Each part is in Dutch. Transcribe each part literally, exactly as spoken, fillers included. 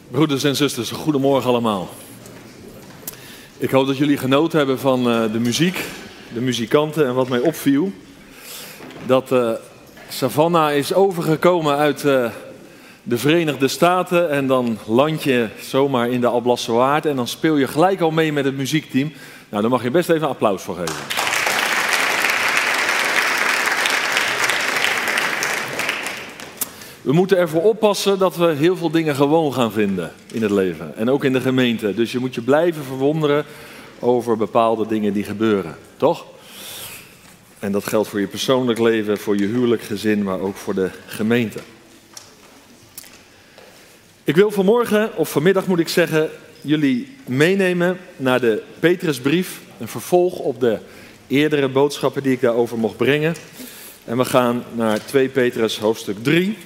Broeders en zusters, goedemorgen allemaal. Ik hoop dat jullie genoten hebben van uh, de muziek, de muzikanten en wat mij opviel. Dat uh, Savannah is overgekomen uit uh, de Verenigde Staten en dan land je zomaar in de Alblasserwaard en dan speel je gelijk al mee met het muziekteam. Nou, daar mag je best even een applaus voor geven. We moeten ervoor oppassen dat we heel veel dingen gewoon gaan vinden in het leven. En ook in de gemeente. Dus je moet je blijven verwonderen over bepaalde dingen die gebeuren. Toch? En dat geldt voor je persoonlijk leven, voor je huwelijk, gezin, maar ook voor de gemeente. Ik wil vanmorgen, of vanmiddag moet ik zeggen, jullie meenemen naar de Petrusbrief. Een vervolg op de eerdere boodschappen die ik daarover mocht brengen. En we gaan naar twee Petrus hoofdstuk drie.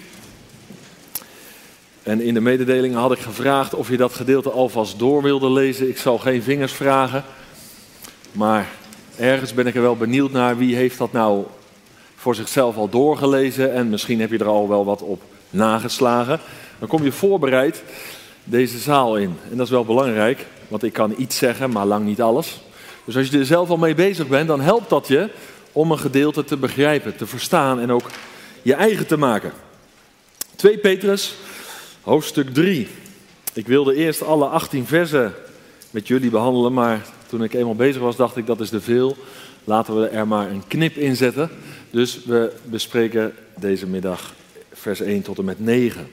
En in de mededelingen had ik gevraagd of je dat gedeelte alvast door wilde lezen. Ik zal geen vingers vragen, maar ergens ben ik er wel benieuwd naar wie heeft dat nou voor zichzelf al doorgelezen. En misschien heb je er al wel wat op nageslagen. Dan kom je voorbereid deze zaal in. En dat is wel belangrijk, want ik kan iets zeggen, maar lang niet alles. Dus als je er zelf al mee bezig bent, dan helpt dat je om een gedeelte te begrijpen, te verstaan en ook je eigen te maken. twee Petrus, hoofdstuk drie. Ik wilde eerst alle achttien versen met jullie behandelen, maar toen ik eenmaal bezig was, dacht ik dat is te veel. Laten we er maar een knip in zetten. Dus we bespreken deze middag vers één tot en met negen.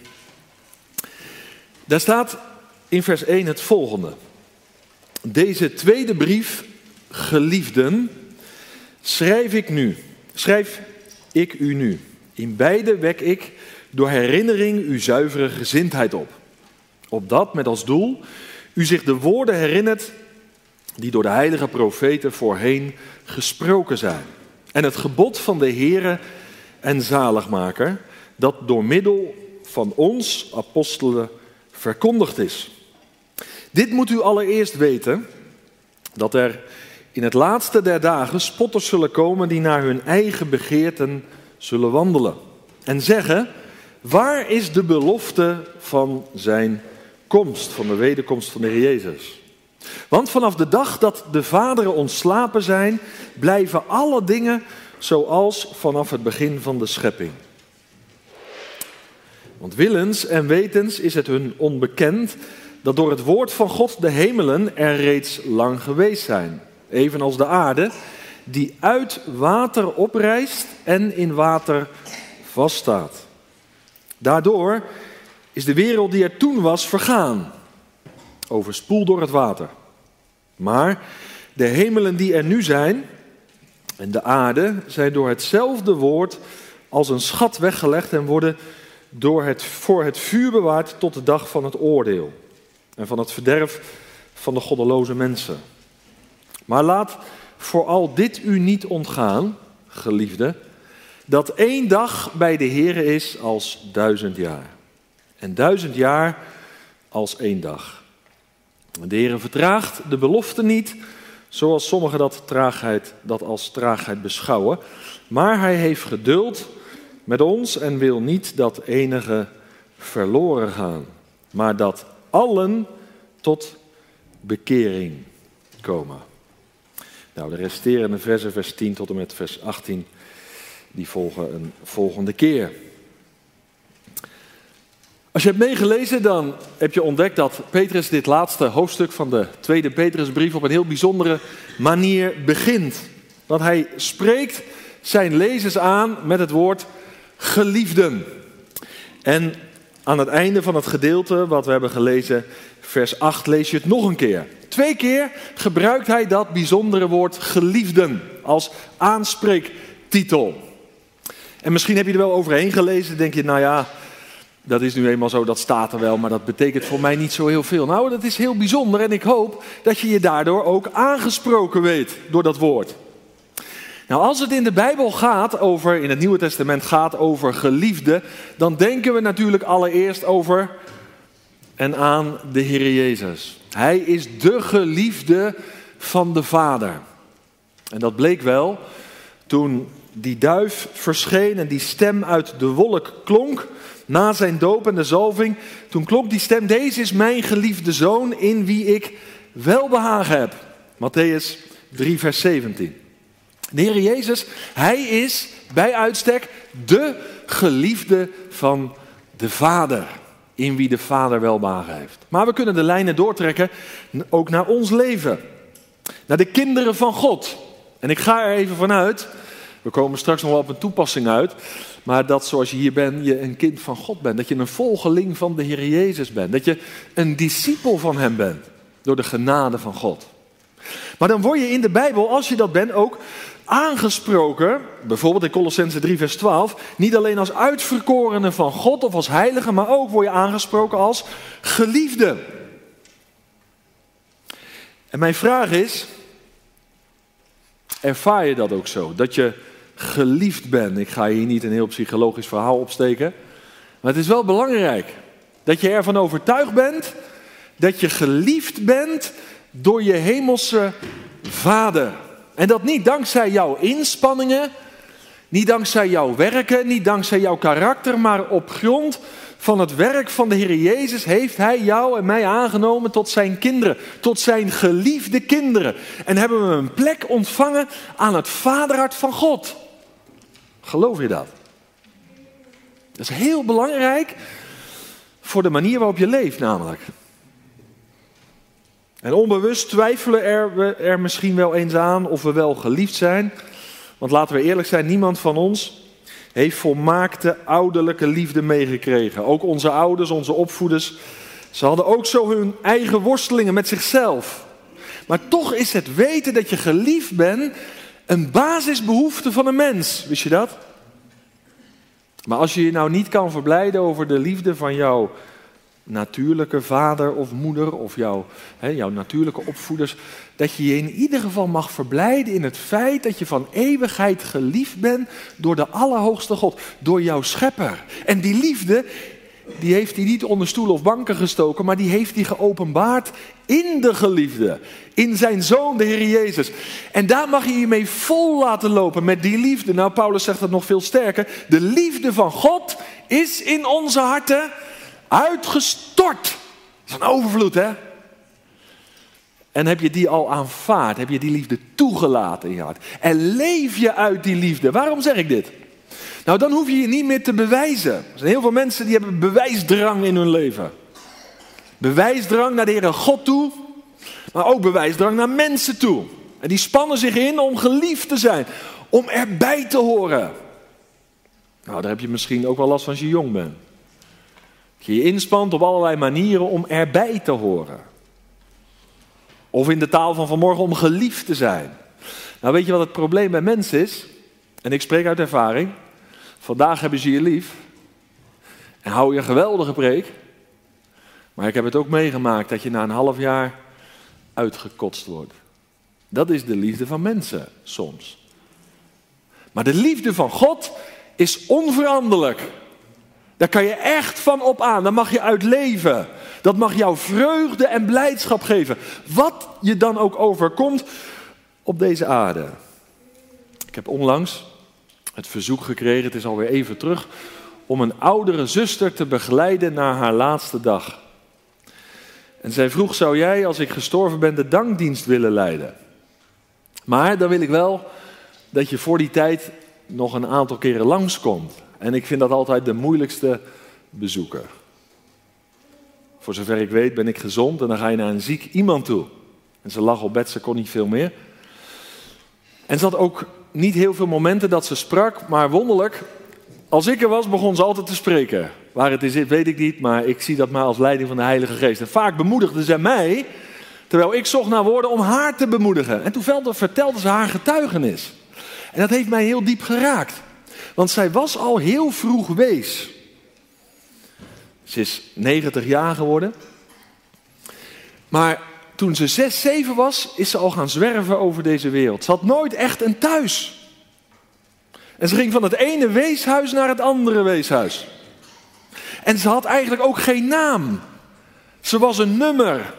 Daar staat in vers één het volgende. Deze tweede brief, geliefden, schrijf ik nu, schrijf ik u nu. In beide wek ik door herinnering uw zuivere gezindheid op. Opdat met als doel u zich de woorden herinnert die door de heilige profeten voorheen gesproken zijn. En het gebod van de Heere en zaligmaker dat door middel van ons apostelen verkondigd is. Dit moet u allereerst weten, dat er in het laatste der dagen spotters zullen komen die naar hun eigen begeerten zullen wandelen. En zeggen, waar is de belofte van zijn komst, van de wederkomst van de Heer Jezus? Want vanaf de dag dat de vaderen ontslapen zijn, blijven alle dingen zoals vanaf het begin van de schepping. Want willens en wetens is het hun onbekend dat door het woord van God de hemelen er reeds lang geweest zijn. Evenals de aarde die uit water oprijst en in water vaststaat. Daardoor is de wereld die er toen was vergaan, overspoeld door het water. Maar de hemelen die er nu zijn en de aarde zijn door hetzelfde woord als een schat weggelegd en worden door het, voor het vuur bewaard tot de dag van het oordeel en van het verderf van de goddeloze mensen. Maar laat vooral dit u niet ontgaan, geliefde, dat één dag bij de Heere is als duizend jaar. En duizend jaar als één dag. De Heere vertraagt de belofte niet, zoals sommigen dat, traagheid, dat als traagheid beschouwen. Maar hij heeft geduld met ons en wil niet dat enige verloren gaan. Maar dat allen tot bekering komen. Nou, de resterende versen, vers tien tot en met vers achttien, die volgen een volgende keer. Als je hebt meegelezen, dan heb je ontdekt dat Petrus dit laatste hoofdstuk van de tweede Petrusbrief op een heel bijzondere manier begint. Want hij spreekt zijn lezers aan met het woord geliefden. En aan het einde van het gedeelte wat we hebben gelezen, vers acht, lees je het nog een keer. Twee keer gebruikt hij dat bijzondere woord geliefden als aanspreektitel. En misschien heb je er wel overheen gelezen, denk je, nou ja, dat is nu eenmaal zo, dat staat er wel, maar dat betekent voor mij niet zo heel veel. Nou, dat is heel bijzonder en ik hoop dat je je daardoor ook aangesproken weet door dat woord. Nou, als het in de Bijbel gaat over, in het Nieuwe Testament gaat over geliefde, dan denken we natuurlijk allereerst over en aan de Heer Jezus. Hij is de geliefde van de Vader. En dat bleek wel toen die duif verscheen en die stem uit de wolk klonk. na zijn doop en de zalving, toen klonk die stem, deze is mijn geliefde zoon in wie ik welbehagen heb. Mattheüs drie vers zeventien. De Heer Jezus, hij is bij uitstek de geliefde van de Vader, in wie de Vader welbehagen heeft. Maar we kunnen de lijnen doortrekken, ook naar ons leven. Naar de kinderen van God. En ik ga er even vanuit, we komen straks nog wel op een toepassing uit, maar dat zoals je hier bent, je een kind van God bent. Dat je een volgeling van de Heer Jezus bent. Dat je een discipel van hem bent, door de genade van God. Maar dan word je in de Bijbel, als je dat bent, ook aangesproken, bijvoorbeeld in Kolossenzen drie vers twaalf, niet alleen als uitverkorene van God of als heilige, maar ook word je aangesproken als geliefde. En mijn vraag is, ervaar je dat ook zo? Dat je geliefd bent? Ik ga hier niet een heel psychologisch verhaal opsteken, maar het is wel belangrijk dat je ervan overtuigd bent dat je geliefd bent door je hemelse Vader. En dat niet dankzij jouw inspanningen, niet dankzij jouw werken, niet dankzij jouw karakter, maar op grond van het werk van de Heer Jezus heeft hij jou en mij aangenomen tot zijn kinderen, tot zijn geliefde kinderen. En hebben we een plek ontvangen aan het vaderhart van God. Geloof je dat? Dat is heel belangrijk voor de manier waarop je leeft namelijk. En onbewust twijfelen er, we er misschien wel eens aan of we wel geliefd zijn. Want laten we eerlijk zijn, niemand van ons heeft volmaakte ouderlijke liefde meegekregen. Ook onze ouders, onze opvoeders, ze hadden ook zo hun eigen worstelingen met zichzelf. Maar toch is het weten dat je geliefd bent een basisbehoefte van een mens. Wist je dat? Maar als je je nou niet kan verblijden over de liefde van jouw natuurlijke vader of moeder of jouw, hè, jouw natuurlijke opvoeders, dat je je in ieder geval mag verblijden in het feit dat je van eeuwigheid geliefd bent door de Allerhoogste God, door jouw schepper. En die liefde, die heeft hij niet onder stoelen of banken gestoken, maar die heeft hij geopenbaard in de geliefde, in zijn Zoon, de Heer Jezus. En daar mag je je mee vol laten lopen met die liefde. Nou, Paulus zegt het nog veel sterker. De liefde van God is in onze harten uitgestort. Dat is een overvloed, hè? En heb je die al aanvaard? Heb je die liefde toegelaten in je hart? En leef je uit die liefde? Waarom zeg ik dit? Nou, dan hoef je je niet meer te bewijzen. Er zijn heel veel mensen die hebben bewijsdrang in hun leven. Bewijsdrang naar de Heere God toe, maar ook bewijsdrang naar mensen toe. En die spannen zich in om geliefd te zijn, om erbij te horen. Nou, daar heb je misschien ook wel last van als je jong bent. Dat je je inspant op allerlei manieren om erbij te horen. Of in de taal van vanmorgen om geliefd te zijn. Nou, weet je wat het probleem bij mensen is? En ik spreek uit ervaring. Vandaag hebben ze je lief. En hou je een geweldige preek. Maar ik heb het ook meegemaakt dat je na een half jaar uitgekotst wordt. Dat is de liefde van mensen soms. Maar de liefde van God is onveranderlijk. Daar kan je echt van op aan. Daar mag je uit leven. Dat mag jou vreugde en blijdschap geven. Wat je dan ook overkomt op deze aarde. Ik heb onlangs het verzoek gekregen, het is alweer even terug, om een oudere zuster te begeleiden naar haar laatste dag. En zij vroeg, zou jij als ik gestorven ben de dankdienst willen leiden? Maar dan wil ik wel dat je voor die tijd nog een aantal keren langskomt. En ik vind dat altijd de moeilijkste bezoeker. Voor zover ik weet ben ik gezond en dan ga je naar een ziek iemand toe. En ze lag op bed, ze kon niet veel meer. En ze had ook niet heel veel momenten dat ze sprak, maar wonderlijk, als ik er was, begon ze altijd te spreken. Waar het is, weet ik niet, maar ik zie dat maar als leiding van de Heilige Geest. En vaak bemoedigde ze mij, terwijl ik zocht naar woorden om haar te bemoedigen. En toen vertelde ze haar getuigenis. En dat heeft mij heel diep geraakt. Want zij was al heel vroeg wees. Ze is negentig jaar geworden. Maar toen ze zes, zeven was, is ze al gaan zwerven over deze wereld. Ze had nooit echt een thuis. En ze ging van het ene weeshuis naar het andere weeshuis. En ze had eigenlijk ook geen naam. Ze was een nummer.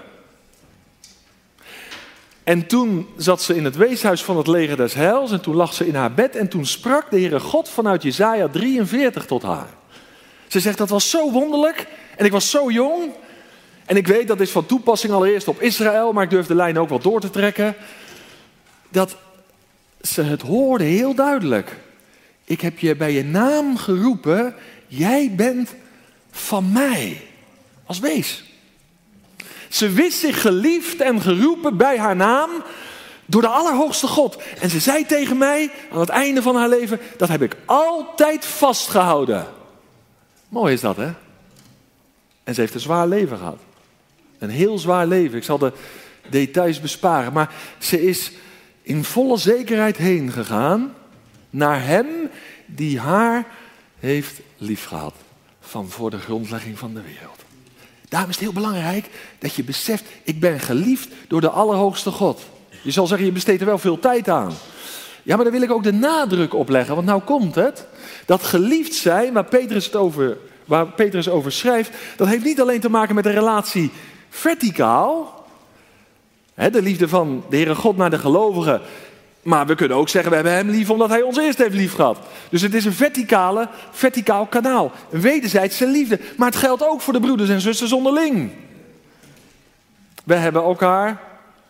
En toen zat ze in het weeshuis van het leger des heils. En toen lag ze in haar bed. En toen sprak de Heere God vanuit Jesaja drieënveertig tot haar. Ze zegt, dat was zo wonderlijk en ik was zo jong. En ik weet, dat is van toepassing allereerst op Israël, maar ik durf de lijn ook wel door te trekken. Dat ze het hoorde heel duidelijk. Ik heb je bij je naam geroepen, jij bent van mij. Als wees. Ze wist zich geliefd en geroepen bij haar naam door de Allerhoogste God. En ze zei tegen mij aan het einde van haar leven, dat heb ik altijd vastgehouden. Mooi is dat, hè? En ze heeft een zwaar leven gehad. Een heel zwaar leven. Ik zal de details besparen. Maar ze is in volle zekerheid heen gegaan naar hem die haar heeft liefgehad. Van voor de grondlegging van de wereld. Daarom is het heel belangrijk dat je beseft, ik ben geliefd door de Allerhoogste God. Je zal zeggen, je besteedt er wel veel tijd aan. Ja, maar daar wil ik ook de nadruk op leggen, want nou komt het. Dat geliefd zijn, waar Petrus het over, waar Petrus over schrijft, dat heeft niet alleen te maken met een relatie verticaal. Hè, de liefde van de Heere God naar de gelovigen. Maar we kunnen ook zeggen, we hebben hem lief omdat hij ons eerst heeft lief gehad. Dus het is een verticale, verticaal kanaal. Een wederzijdse liefde. Maar het geldt ook voor de broeders en zusters onderling. We hebben elkaar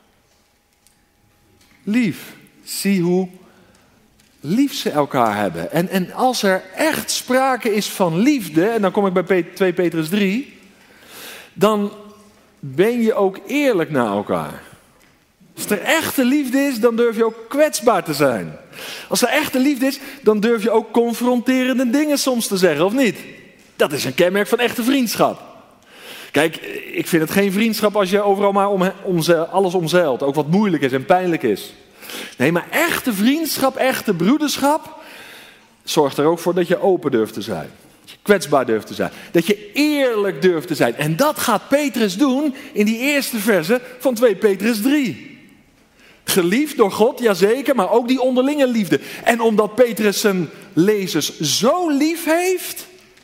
lief. Zie hoe lief ze elkaar hebben. En, en als er echt sprake is van liefde, en dan kom ik bij twee Petrus drie, dan ben je ook eerlijk naar elkaar. Als er echte liefde is, dan durf je ook kwetsbaar te zijn. Als er echte liefde is, dan durf je ook confronterende dingen soms te zeggen, of niet? Dat is een kenmerk van echte vriendschap. Kijk, ik vind het geen vriendschap als je overal maar om, om, alles omzeilt. Ook wat moeilijk is en pijnlijk is. Nee, maar echte vriendschap, echte broederschap, zorgt er ook voor dat je open durft te zijn. Dat je kwetsbaar durft te zijn. Dat je eerlijk durft te zijn. En dat gaat Petrus doen in die eerste verse van twee Petrus drie. Geliefd door God, jazeker, maar ook die onderlinge liefde. En omdat Petrus zijn lezers zo lief heeft,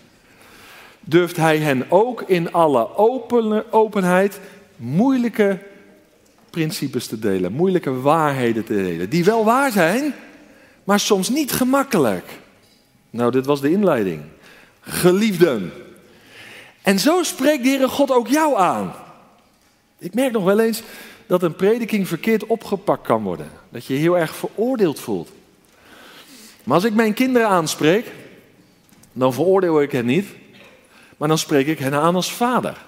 durft hij hen ook in alle open, openheid moeilijke principes te delen. Moeilijke waarheden te delen. Die wel waar zijn, maar soms niet gemakkelijk. Nou, dit was de inleiding. Geliefden. En zo spreekt de Heere God ook jou aan. Ik merk nog wel eens dat een prediking verkeerd opgepakt kan worden. Dat je je heel erg veroordeeld voelt. Maar als ik mijn kinderen aanspreek, dan veroordeel ik hen niet. Maar dan spreek ik hen aan als vader.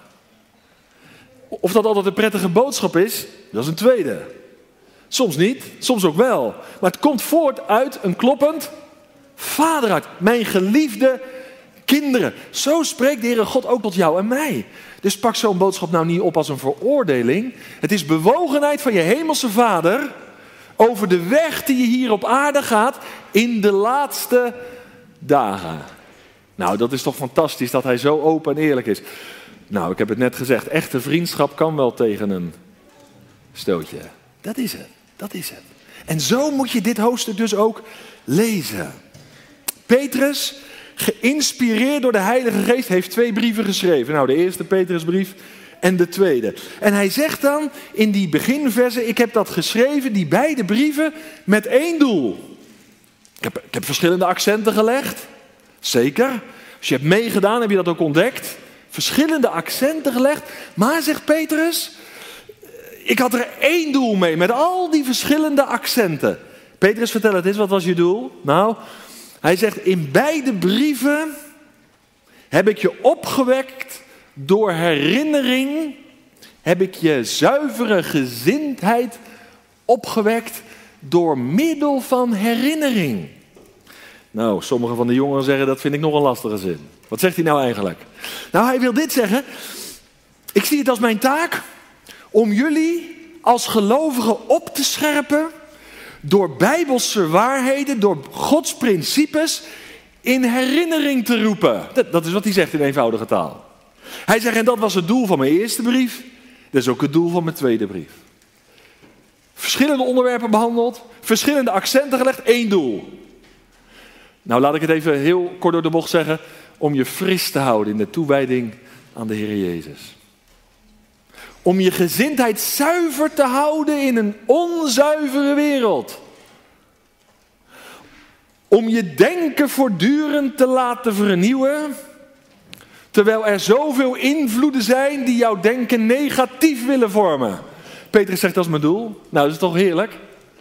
Of dat altijd een prettige boodschap is, dat is een tweede. Soms niet, soms ook wel. Maar het komt voort uit een kloppend vaderhart. Mijn geliefde kinderen. Zo spreekt de Heere God ook tot jou en mij. Dus pak zo'n boodschap nou niet op als een veroordeling. Het is bewogenheid van je hemelse Vader over de weg die je hier op aarde gaat in de laatste dagen. Nou, dat is toch fantastisch dat hij zo open en eerlijk is. Nou, ik heb het net gezegd, echte vriendschap kan wel tegen een stootje. Dat is het, dat is het. En zo moet je dit hoofdstuk dus ook lezen. Petrus, geïnspireerd door de Heilige Geest, heeft twee brieven geschreven. Nou, de eerste Petrusbrief en de tweede. En hij zegt dan in die beginverse, ik heb dat geschreven, die beide brieven, met één doel. Ik heb, ik heb verschillende accenten gelegd. Zeker. Als je hebt meegedaan, heb je dat ook ontdekt. Verschillende accenten gelegd. Maar, zegt Petrus, ik had er één doel mee, met al die verschillende accenten. Petrus, vertel het eens, wat was je doel? Nou, hij zegt, in beide brieven heb ik je opgewekt door herinnering, heb ik je zuivere gezindheid opgewekt door middel van herinnering. Nou, sommige van de jongeren zeggen, dat vind ik nog een lastige zin. Wat zegt hij nou eigenlijk? Nou, hij wil dit zeggen. Ik zie het als mijn taak om jullie als gelovigen op te scherpen door bijbelse waarheden, door Gods principes in herinnering te roepen. Dat, dat is wat hij zegt in eenvoudige taal. Hij zegt, en dat was het doel van mijn eerste brief. Dat is ook het doel van mijn tweede brief. Verschillende onderwerpen behandeld, verschillende accenten gelegd, één doel. Nou, laat ik het even heel kort door de bocht zeggen, om je fris te houden in de toewijding aan de Heer Jezus. Om je gezindheid zuiver te houden in een onzuivere wereld. Om je denken voortdurend te laten vernieuwen Terwijl er zoveel invloeden zijn die jouw denken negatief willen vormen. Petrus zegt, dat is mijn doel. Nou, dat is toch heerlijk?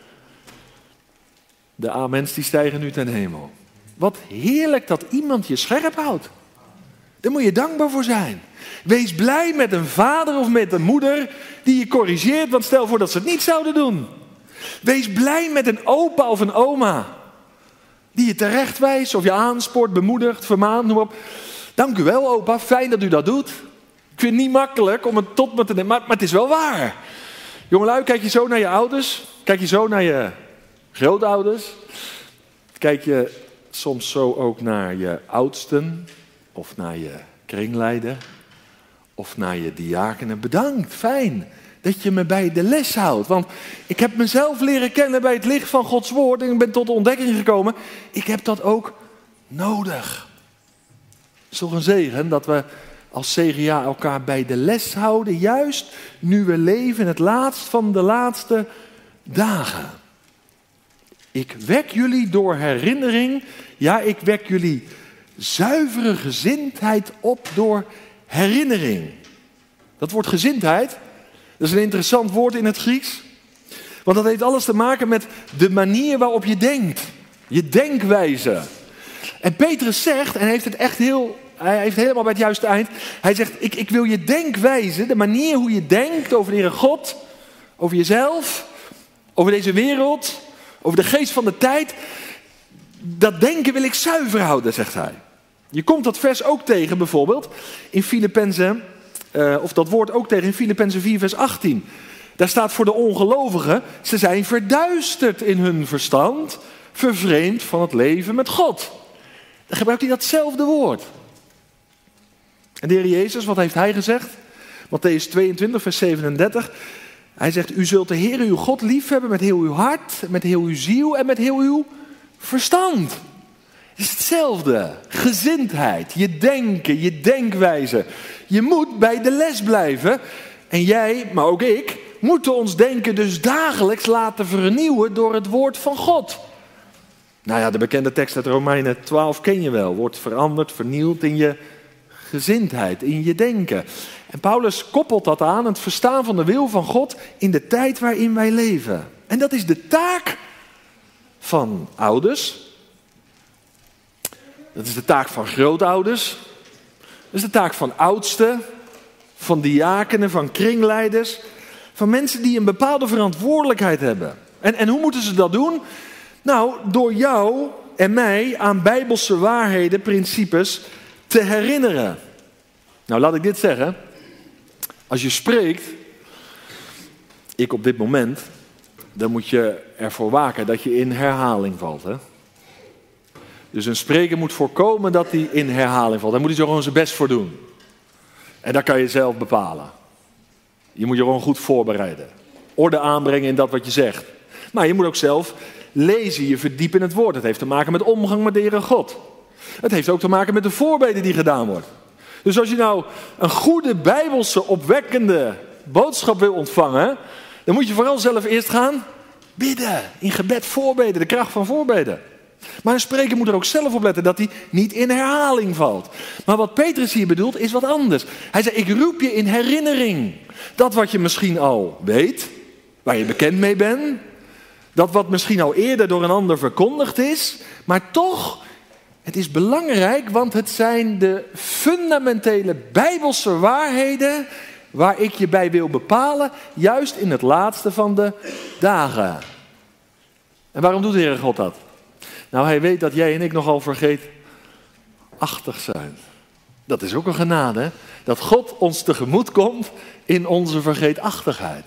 De amens die stijgen nu ten hemel. Wat heerlijk dat iemand je scherp houdt. Daar moet je dankbaar voor zijn. Wees blij met een vader of met een moeder die je corrigeert, want stel voor dat ze het niet zouden doen. Wees blij met een opa of een oma die je terechtwijst of je aanspoort, bemoedigt, vermaant, noem op. Dank u wel, opa, fijn dat u dat doet. Ik vind het niet makkelijk om het tot me te nemen, maar, maar het is wel waar. Jongelui, kijk je zo naar je ouders? Kijk je zo naar je grootouders? Kijk je soms zo ook naar je oudsten of naar je kringleider of naar je diakenen? Bedankt, fijn dat je me bij de les houdt. Want ik heb mezelf leren kennen bij het licht van Gods woord en ik ben tot de ontdekking gekomen. Ik heb dat ook nodig. Het is toch een zegen dat we als C G A elkaar bij de les houden, juist nu we leven in het laatst van de laatste dagen. Ik wek jullie door herinnering, ja, ik wek jullie zuivere gezindheid op door herinnering. Dat woord gezindheid, dat is een interessant woord in het Grieks. Want dat heeft alles te maken met de manier waarop je denkt. Je denkwijze. En Petrus zegt, en hij heeft het echt heel, hij heeft helemaal bij het juiste eind. Hij zegt, ik, ik wil je denkwijze, de manier hoe je denkt over de Heere God, over jezelf, over deze wereld, over de geest van de tijd. Dat denken wil ik zuiver houden, zegt hij. Je komt dat vers ook tegen bijvoorbeeld in Filippenzen, uh, of dat woord ook tegen in Filippenzen vier vers achttien. Daar staat voor de ongelovigen, ze zijn verduisterd in hun verstand, vervreemd van het leven met God. Dan gebruikt hij datzelfde woord. En de Heer Jezus, wat heeft hij gezegd? Mattheüs tweeëntwintig vers zevenendertig. Hij zegt, u zult de Heer uw God liefhebben met heel uw hart, met heel uw ziel en met heel uw verstand. Het is hetzelfde. Gezindheid, je denken, je denkwijze. Je moet bij de les blijven. En jij, maar ook ik, moeten ons denken dus dagelijks laten vernieuwen door het woord van God. Nou ja, de bekende tekst uit Romeinen twaalf ken je wel. Wordt veranderd, vernieuwd in je gezindheid, in je denken. En Paulus koppelt dat aan het verstaan van de wil van God in de tijd waarin wij leven. En dat is de taak van ouders. Dat is de taak van grootouders. Dat is de taak van oudsten, van diakenen, van kringleiders. Van mensen die een bepaalde verantwoordelijkheid hebben. En, en hoe moeten ze dat doen? Nou, door jou en mij aan bijbelse waarheden, principes te herinneren. Nou, laat ik dit zeggen. Als je spreekt, ik op dit moment, dan moet je ervoor waken dat je in herhaling valt. Hè? Dus een spreker moet voorkomen dat hij in herhaling valt. Daar moet hij zo gewoon zijn best voor doen. En dat kan je zelf bepalen. Je moet je gewoon goed voorbereiden. Orde aanbrengen in dat wat je zegt. Maar je moet ook zelf lezen, je verdiepen in het woord. Het heeft te maken met omgang met de Heere God. Het heeft ook te maken met de voorbeden die gedaan wordt. Dus als je nou een goede bijbelse, opwekkende boodschap wil ontvangen, dan moet je vooral zelf eerst gaan bidden. In gebed voorbeden, de kracht van voorbeden. Maar een spreker moet er ook zelf op letten dat hij niet in herhaling valt. Maar wat Petrus hier bedoelt is wat anders. Hij zei, ik roep je in herinnering. Dat wat je misschien al weet, waar je bekend mee bent. Dat wat misschien al eerder door een ander verkondigd is. Maar toch, het is belangrijk, want het zijn de fundamentele bijbelse waarheden waar ik je bij wil bepalen, juist in het laatste van de dagen. En waarom doet de Heere God dat? Nou, hij weet dat jij en ik nogal vergeetachtig zijn. Dat is ook een genade, hè? Dat God ons tegemoet komt in onze vergeetachtigheid.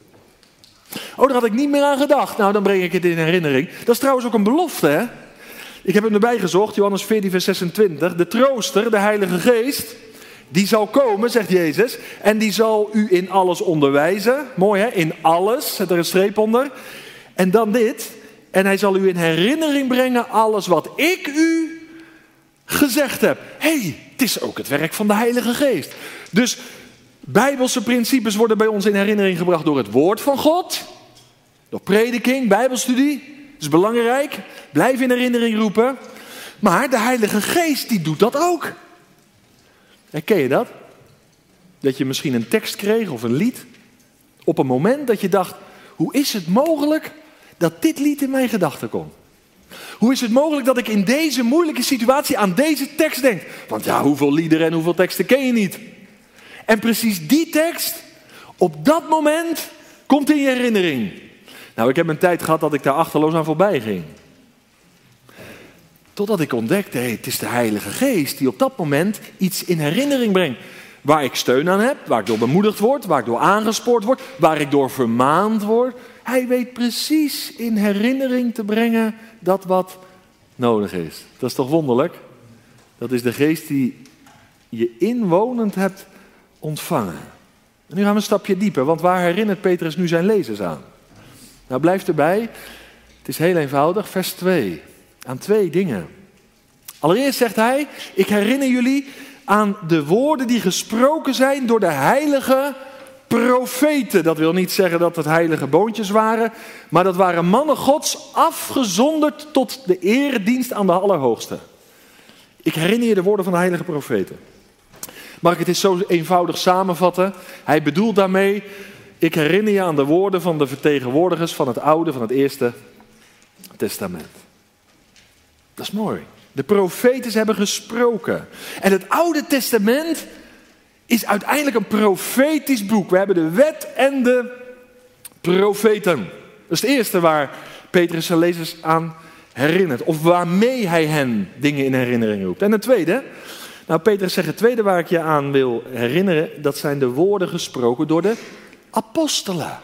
Oh, daar had ik niet meer aan gedacht. Nou, dan breng ik het in herinnering. Dat is trouwens ook een belofte, hè? Ik heb hem erbij gezocht, Johannes veertien vers zesentwintig. De trooster, de Heilige Geest, die zal komen, zegt Jezus. En die zal u in alles onderwijzen. Mooi, hè? In alles, zet er een streep onder. En dan dit. En hij zal u in herinnering brengen alles wat ik u gezegd heb. Hé, hey, het is ook het werk van de Heilige Geest. Dus bijbelse principes worden bij ons in herinnering gebracht door het woord van God. Door prediking, bijbelstudie. Dat is belangrijk. Blijf in herinnering roepen. Maar de Heilige Geest die doet dat ook. Ken je dat? Dat je misschien een tekst kreeg of een lied op een moment dat je dacht, hoe is het mogelijk dat dit lied in mijn gedachten komt? Hoe is het mogelijk dat ik in deze moeilijke situatie aan deze tekst denk? Want ja, hoeveel liederen en hoeveel teksten ken je niet? En precies die tekst, op dat moment, komt in je herinnering. Nou, ik heb een tijd gehad dat ik daar achterloos aan voorbij ging. Totdat ik ontdekte, hey, het is de Heilige Geest die op dat moment iets in herinnering brengt. Waar ik steun aan heb, waar ik door bemoedigd word, waar ik door aangespoord word, waar ik door vermaand word. Hij weet precies in herinnering te brengen dat wat nodig is. Dat is toch wonderlijk? Dat is de Geest die je inwonend hebt ontvangen. En nu gaan we een stapje dieper, want waar herinnert Petrus nu zijn lezers aan? Nou, blijf erbij. Het is heel eenvoudig, vers twee. Aan twee dingen. Allereerst zegt hij, ik herinner jullie aan de woorden die gesproken zijn door de heilige profeten. Dat wil niet zeggen dat het heilige boontjes waren, maar dat waren mannen Gods afgezonderd tot de eredienst aan de Allerhoogste. Ik herinner je de woorden van de heilige profeten. Mag ik het eens zo eenvoudig samenvatten? Hij bedoelt daarmee, ik herinner je aan de woorden van de vertegenwoordigers van het Oude, van het Eerste Testament. Dat is mooi. De profeten hebben gesproken. En het Oude Testament is uiteindelijk een profetisch boek. We hebben de wet en de profeten. Dat is het eerste waar Petrus zijn lezers aan herinnert. Of waarmee hij hen dingen in herinnering roept. En het tweede, nou Petrus zegt het tweede waar ik je aan wil herinneren, dat zijn de woorden gesproken door de apostelen.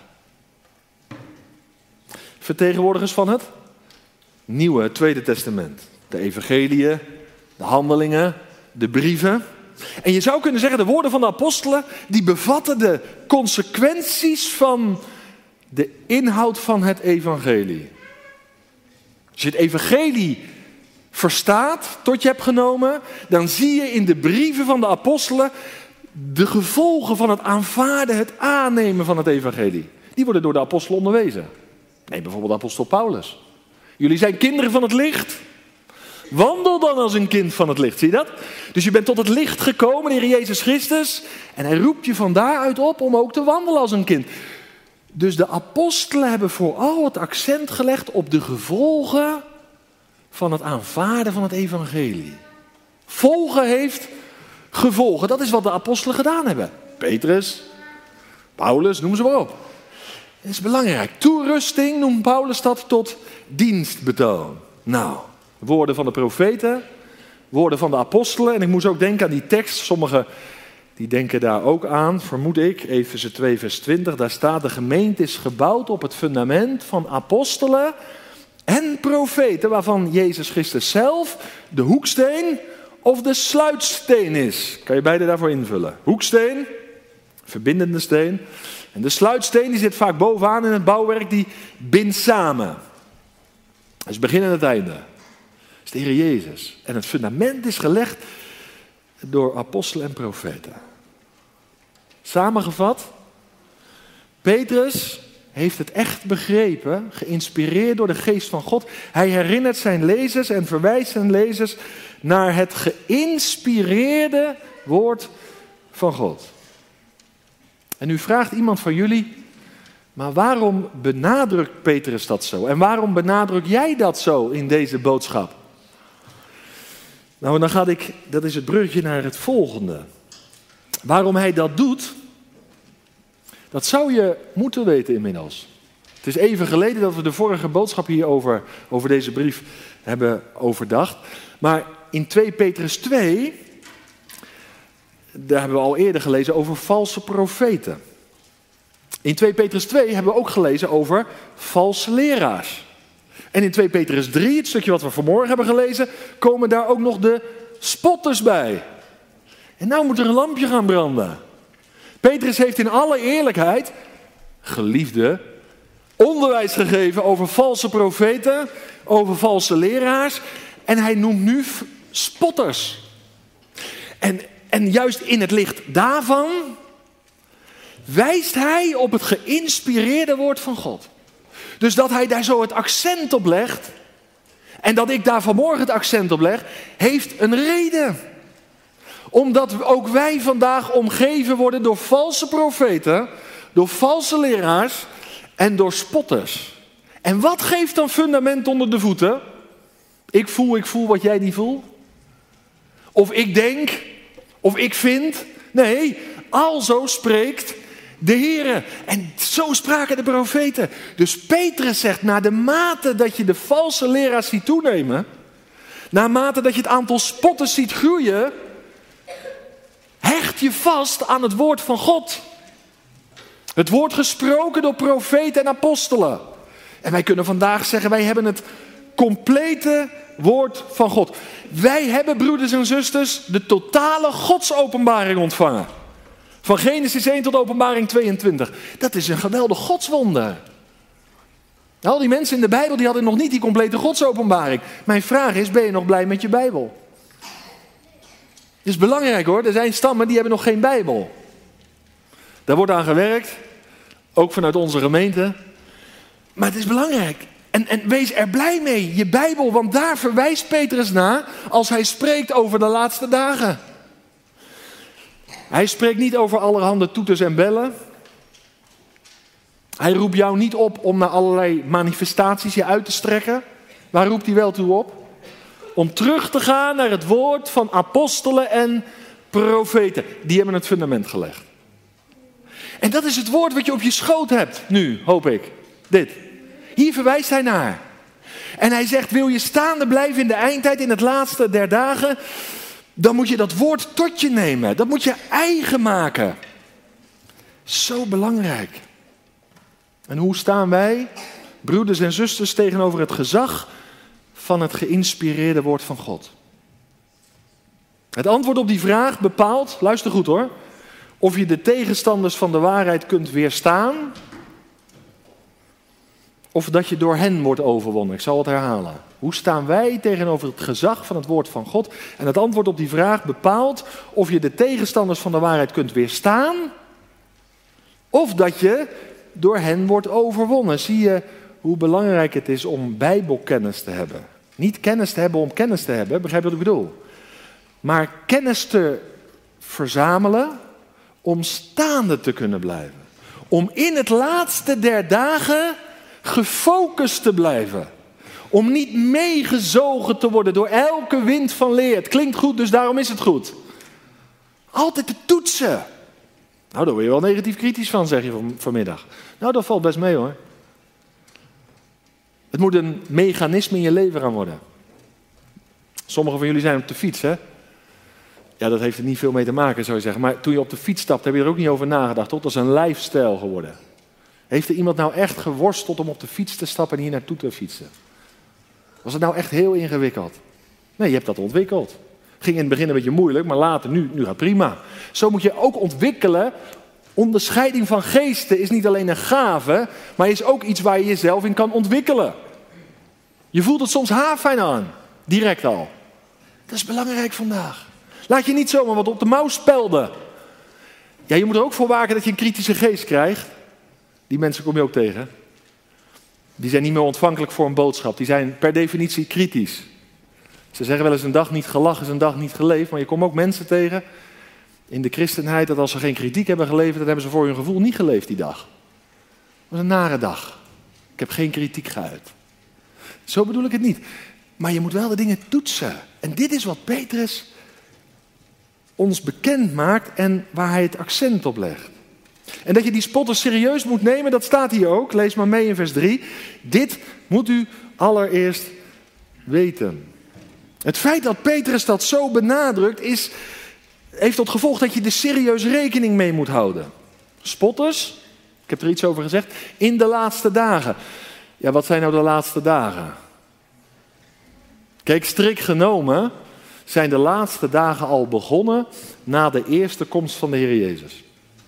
Vertegenwoordigers van het Nieuwe, het Tweede Testament. De evangeliën, de handelingen, de brieven. En je zou kunnen zeggen, de woorden van de apostelen, die bevatten de consequenties van de inhoud van het evangelie. Als je het evangelie verstaat, tot je hebt genomen, dan zie je in de brieven van de apostelen de gevolgen van het aanvaarden, het aannemen van het evangelie. Die worden door de apostelen onderwezen. Neem bijvoorbeeld de apostel Paulus. Jullie zijn kinderen van het licht. Wandel dan als een kind van het licht, zie je dat? Dus je bent tot het licht gekomen, de Heer Jezus Christus. En hij roept je van daaruit op om ook te wandelen als een kind. Dus de apostelen hebben vooral het accent gelegd op de gevolgen van het aanvaarden van het evangelie. Volgen heeft gevolgen. Dat is wat de apostelen gedaan hebben. Petrus, Paulus, noem ze maar op. Dat is belangrijk. Toerusting noemt Paulus dat tot dienstbetoon. Nou, woorden van de profeten, woorden van de apostelen. En ik moest ook denken aan die tekst. Sommigen die denken daar ook aan, vermoed ik. Efeze twee vers twintig, daar staat: de gemeente is gebouwd op het fundament van apostelen en profeten, waarvan Jezus Christus zelf de hoeksteen of de sluitsteen is. Kan je beide daarvoor invullen. Hoeksteen, verbindende steen. En de sluitsteen die zit vaak bovenaan in het bouwwerk, die bindt samen. Dat is het begin en het einde. Dat is de Heer Jezus. En het fundament is gelegd door apostelen en profeten. Samengevat, Petrus heeft het echt begrepen, geïnspireerd door de geest van God. Hij herinnert zijn lezers en verwijst zijn lezers naar het geïnspireerde woord van God. En nu vraagt iemand van jullie, maar waarom benadrukt Petrus dat zo? En waarom benadruk jij dat zo in deze boodschap? Nou, dan ga ik, dat is het bruggetje naar het volgende. Waarom hij dat doet, dat zou je moeten weten inmiddels. Het is even geleden dat we de vorige boodschap hierover, over deze brief, hebben overdacht. Maar in twee Petrus twee, daar hebben we al eerder gelezen over valse profeten. In twee Petrus twee hebben we ook gelezen over valse leraars. En in twee Petrus drie, het stukje wat we vanmorgen hebben gelezen, komen daar ook nog de spotters bij. En nou moet er een lampje gaan branden. Petrus heeft in alle eerlijkheid, geliefde, onderwijs gegeven over valse profeten, over valse leraars. En hij noemt nu spotters. En, en juist in het licht daarvan wijst hij op het geïnspireerde woord van God. Dus dat hij daar zo het accent op legt, en dat ik daar vanmorgen het accent op leg, heeft een reden. Omdat ook wij vandaag omgeven worden door valse profeten, door valse leraars en door spotters. En wat geeft dan fundament onder de voeten? Ik voel, ik voel wat jij niet voelt. Of ik denk, of ik vind. Nee, alzo spreekt de Heere. En zo spraken de profeten. Dus Petrus zegt, naar de mate dat je de valse leraars ziet toenemen, naarmate dat je het aantal spotters ziet groeien, hecht je vast aan het woord van God. Het woord gesproken door profeten en apostelen. En wij kunnen vandaag zeggen, wij hebben het complete woord van God. Wij hebben, broeders en zusters, de totale godsopenbaring ontvangen. Van Genesis één tot Openbaring tweeëntwintig. Dat is een geweldig godswonder. Al die mensen in de Bijbel die hadden nog niet die complete godsopenbaring. Mijn vraag is, ben je nog blij met je Bijbel? Het is belangrijk hoor, er zijn stammen die hebben nog geen Bijbel. Daar wordt aan gewerkt, ook vanuit onze gemeente. Maar het is belangrijk. En, en wees er blij mee, je Bijbel, want daar verwijst Petrus naar als hij spreekt over de laatste dagen. Hij spreekt niet over allerhande toeters en bellen. Hij roept jou niet op om naar allerlei manifestaties je uit te strekken. Waar roept hij wel toe op? Om terug te gaan naar het woord van apostelen en profeten. Die hebben het fundament gelegd. En dat is het woord wat je op je schoot hebt nu, hoop ik. Dit. Hier verwijst hij naar. En hij zegt, wil je staande blijven in de eindtijd, in het laatste der dagen, dan moet je dat woord tot je nemen. Dat moet je eigen maken. Zo belangrijk. En hoe staan wij, broeders en zusters, tegenover het gezag van het geïnspireerde woord van God? Het antwoord op die vraag bepaalt, luister goed hoor, of je de tegenstanders van de waarheid kunt weerstaan, of dat je door hen wordt overwonnen. Ik zal het herhalen. Hoe staan wij tegenover het gezag van het woord van God? En het antwoord op die vraag bepaalt of je de tegenstanders van de waarheid kunt weerstaan, of dat je door hen wordt overwonnen. Zie je hoe belangrijk het is om bijbelkennis te hebben. Niet kennis te hebben om kennis te hebben, begrijp je wat ik bedoel? Maar kennis te verzamelen om staande te kunnen blijven. Om in het laatste der dagen gefocust te blijven. Om niet meegezogen te worden door elke wind van leer. Het klinkt goed, dus daarom is het goed. Altijd te toetsen. Nou, daar word je wel negatief kritisch van, zeg je van, vanmiddag. Nou, dat valt best mee hoor. Het moet een mechanisme in je leven gaan worden. Sommigen van jullie zijn op de fiets, hè? Ja, dat heeft er niet veel mee te maken, zou je zeggen. Maar toen je op de fiets stapt, heb je er ook niet over nagedacht, toch? Dat is een lifestyle geworden. Heeft er iemand nou echt geworsteld om op de fiets te stappen en hier naartoe te fietsen? Was het nou echt heel ingewikkeld? Nee, je hebt dat ontwikkeld. Ging in het begin een beetje moeilijk, maar later, nu, nu gaat het prima. Zo moet je ook ontwikkelen. Onderscheiding van geesten is niet alleen een gave, maar is ook iets waar je jezelf in kan ontwikkelen. Je voelt het soms haarfijn aan, direct al. Dat is belangrijk vandaag. Laat je niet zomaar wat op de mouw spelden. Ja, je moet er ook voor waken dat je een kritische geest krijgt. Die mensen kom je ook tegen. Die zijn niet meer ontvankelijk voor een boodschap. Die zijn per definitie kritisch. Ze zeggen wel eens een dag niet gelachen is een dag niet geleefd. Maar je komt ook mensen tegen in de christenheid dat als ze geen kritiek hebben geleverd, dan hebben ze voor hun gevoel niet geleefd die dag. Het was een nare dag. Ik heb geen kritiek geuit. Zo bedoel ik het niet. Maar je moet wel de dingen toetsen. En dit is wat Petrus ons bekend maakt en waar hij het accent op legt. En dat je die spotters serieus moet nemen, dat staat hier ook. Lees maar mee in vers drie. Dit moet u allereerst weten. Het feit dat Petrus dat zo benadrukt is, heeft tot gevolg dat je er serieus rekening mee moet houden. Spotters, ik heb er iets over gezegd, in de laatste dagen. Ja, wat zijn nou de laatste dagen? Kijk, strikt genomen zijn de laatste dagen al begonnen na de eerste komst van de Heer Jezus.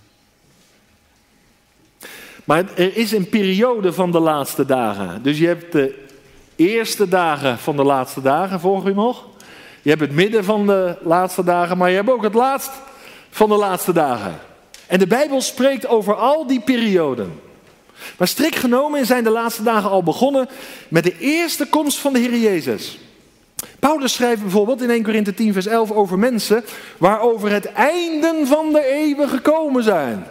Maar er is een periode van de laatste dagen. Dus je hebt de eerste dagen van de laatste dagen, volg u nog? Je hebt het midden van de laatste dagen, maar je hebt ook het laatst van de laatste dagen. En de Bijbel spreekt over al die perioden. Maar strikt genomen zijn de laatste dagen al begonnen met de eerste komst van de Heer Jezus. Paulus schrijft bijvoorbeeld in eerste Korinthe tien vers elf over mensen waarover het einden van de eeuwen gekomen zijn.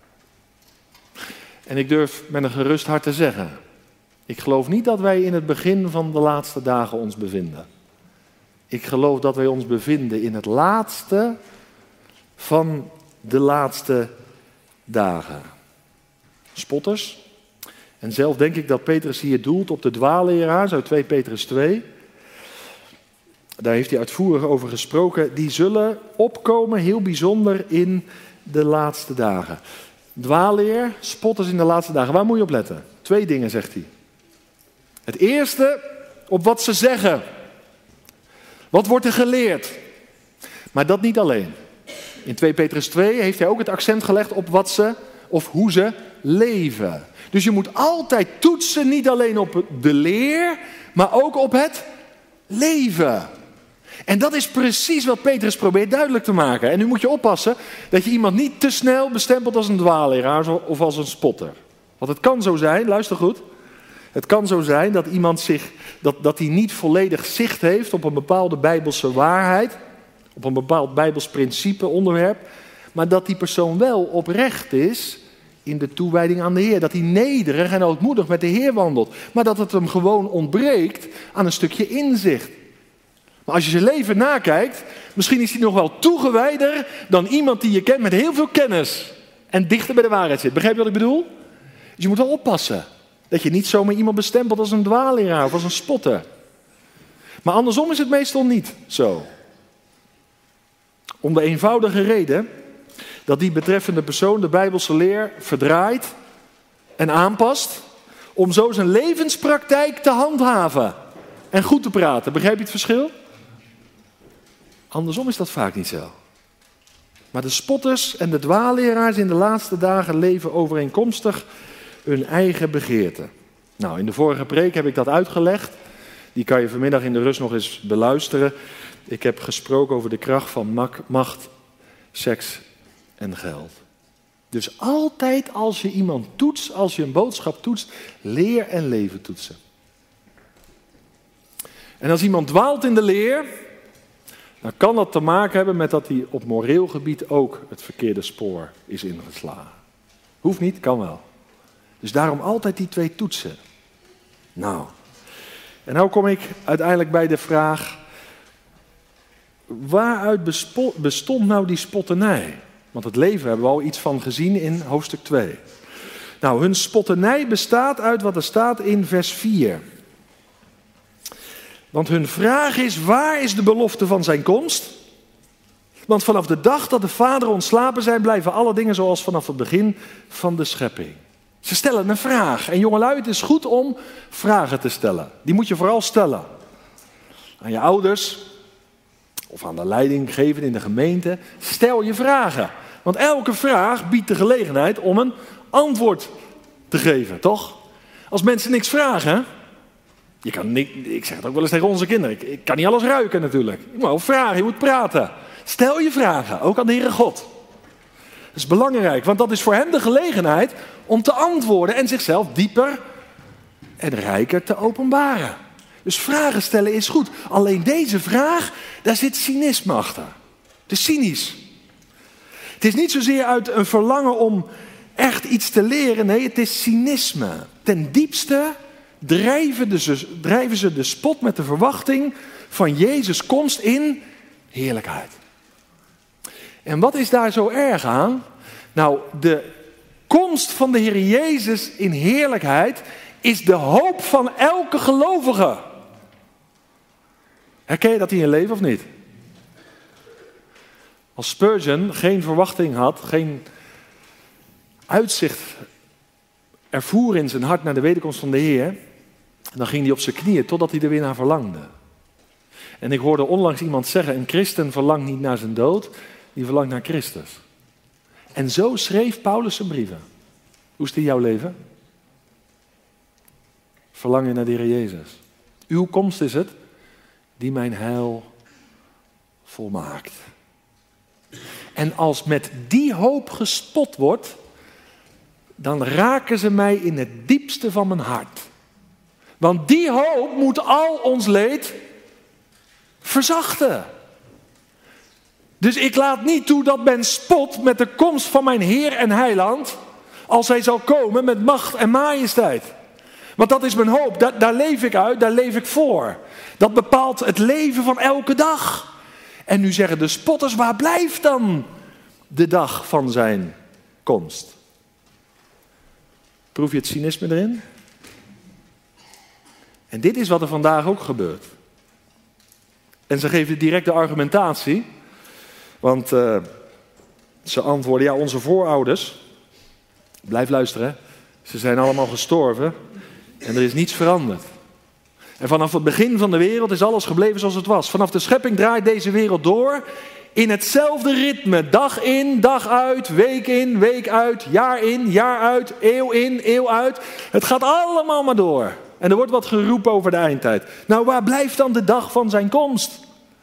En ik durf met een gerust hart te zeggen, ik geloof niet dat wij in het begin van de laatste dagen ons bevinden. Ik geloof dat wij ons bevinden in het laatste van de laatste dagen. Spotters. En zelf denk ik dat Petrus hier doelt op de dwaalleraars uit twee Petrus twee. Daar heeft hij uitvoerig over gesproken. Die zullen opkomen heel bijzonder in de laatste dagen. Dwaalleer, spotters in de laatste dagen. Waar moet je op letten? Twee dingen zegt hij. Het eerste, op wat ze zeggen. Wat wordt er geleerd? Maar dat niet alleen. In twee Petrus twee heeft hij ook het accent gelegd op wat ze of hoe ze leven. Dus je moet altijd toetsen, niet alleen op de leer, maar ook op het leven. En dat is precies wat Petrus probeert duidelijk te maken. En nu moet je oppassen dat je iemand niet te snel bestempelt als een dwaalleraar of als een spotter. Want het kan zo zijn, luister goed. Het kan zo zijn dat iemand zich, dat, dat hij niet volledig zicht heeft op een bepaalde bijbelse waarheid, op een bepaald bijbels principe, onderwerp, maar dat die persoon wel oprecht is in de toewijding aan de Heer. Dat hij nederig en ootmoedig met de Heer wandelt. Maar dat het hem gewoon ontbreekt aan een stukje inzicht. Maar als je zijn leven nakijkt, misschien is hij nog wel toegewijder dan iemand die je kent met heel veel kennis en dichter bij de waarheid zit. Begrijp je wat ik bedoel? Dus je moet wel oppassen dat je niet zomaar iemand bestempelt als een dwaalleraar of als een spotter. Maar andersom is het meestal niet zo. Om de eenvoudige reden dat die betreffende persoon de Bijbelse leer verdraait en aanpast om zo zijn levenspraktijk te handhaven en goed te praten. Begrijp je het verschil? Andersom is dat vaak niet zo. Maar de spotters en de dwaalleraars in de laatste dagen leven overeenkomstig hun eigen begeerte. Nou, in de vorige preek heb ik dat uitgelegd. Die kan je vanmiddag in de rust nog eens beluisteren. Ik heb gesproken over de kracht van macht, seks en geld. Dus altijd als je iemand toetst, als je een boodschap toetst, leer en leven toetsen. En als iemand dwaalt in de leer, dan kan dat te maken hebben met dat hij op moreel gebied ook het verkeerde spoor is ingeslagen. Hoeft niet, kan wel. Dus daarom altijd die twee toetsen. Nou, en nou kom ik uiteindelijk bij de vraag, waaruit bestond nou die spotternij? Want het leven hebben we al iets van gezien in hoofdstuk twee. Nou, hun spotternij bestaat uit wat er staat in vers vier. Want hun vraag is, waar is de belofte van zijn komst? Want vanaf de dag dat de Vader ontslapen zijn, blijven alle dingen zoals vanaf het begin van de schepping. Ze stellen een vraag. En jongelui, het is goed om vragen te stellen. Die moet je vooral stellen. Aan je ouders of aan de leidinggever in de gemeente. Stel je vragen. Want elke vraag biedt de gelegenheid om een antwoord te geven, toch? Als mensen niks vragen, je kan niet, ik zeg het ook wel eens tegen onze kinderen, ik, ik kan niet alles ruiken natuurlijk. Je moet wel vragen, je moet praten. Stel je vragen, ook aan de Heere God. Dat is belangrijk, want dat is voor hem de gelegenheid om te antwoorden en zichzelf dieper en rijker te openbaren. Dus vragen stellen is goed. Alleen deze vraag, daar zit cynisme achter. Het is cynisch. Het is niet zozeer uit een verlangen om echt iets te leren. Nee, het is cynisme. Ten diepste drijven, de, drijven ze de spot met de verwachting van Jezus' komst in heerlijkheid. En wat is daar zo erg aan? Nou, de komst van de Heer Jezus in heerlijkheid is de hoop van elke gelovige. Herken je dat in je leven of niet? Als Spurgeon geen verwachting had, geen uitzicht ervoer in zijn hart naar de wederkomst van de Heer, dan ging hij op zijn knieën totdat hij er weer naar verlangde. En ik hoorde onlangs iemand zeggen, een christen verlangt niet naar zijn dood, die verlangt naar Christus. En zo schreef Paulus zijn brieven. Hoe is het in jouw leven? Verlang je naar de Heer Jezus? Uw komst is het die mijn heil volmaakt. En als met die hoop gespot wordt, dan raken ze mij in het diepste van mijn hart. Want die hoop moet al ons leed verzachten. Dus ik laat niet toe dat men spot met de komst van mijn Heer en Heiland, als hij zal komen met macht en majesteit. Want dat is mijn hoop, daar, daar leef ik uit, daar leef ik voor. Dat bepaalt het leven van elke dag. En nu zeggen de spotters, waar blijft dan de dag van zijn komst? Proef je het cynisme erin? En dit is wat er vandaag ook gebeurt. En ze geven directe argumentatie. Want uh, ze antwoorden, ja, onze voorouders, blijf luisteren, ze zijn allemaal gestorven en er is niets veranderd. En vanaf het begin van de wereld is alles gebleven zoals het was. Vanaf de schepping draait deze wereld door in hetzelfde ritme. Dag in, dag uit, week in, week uit, jaar in, jaar uit, eeuw in, eeuw uit. Het gaat allemaal maar door. En er wordt wat geroepen over de eindtijd. Nou, waar blijft dan de dag van zijn komst?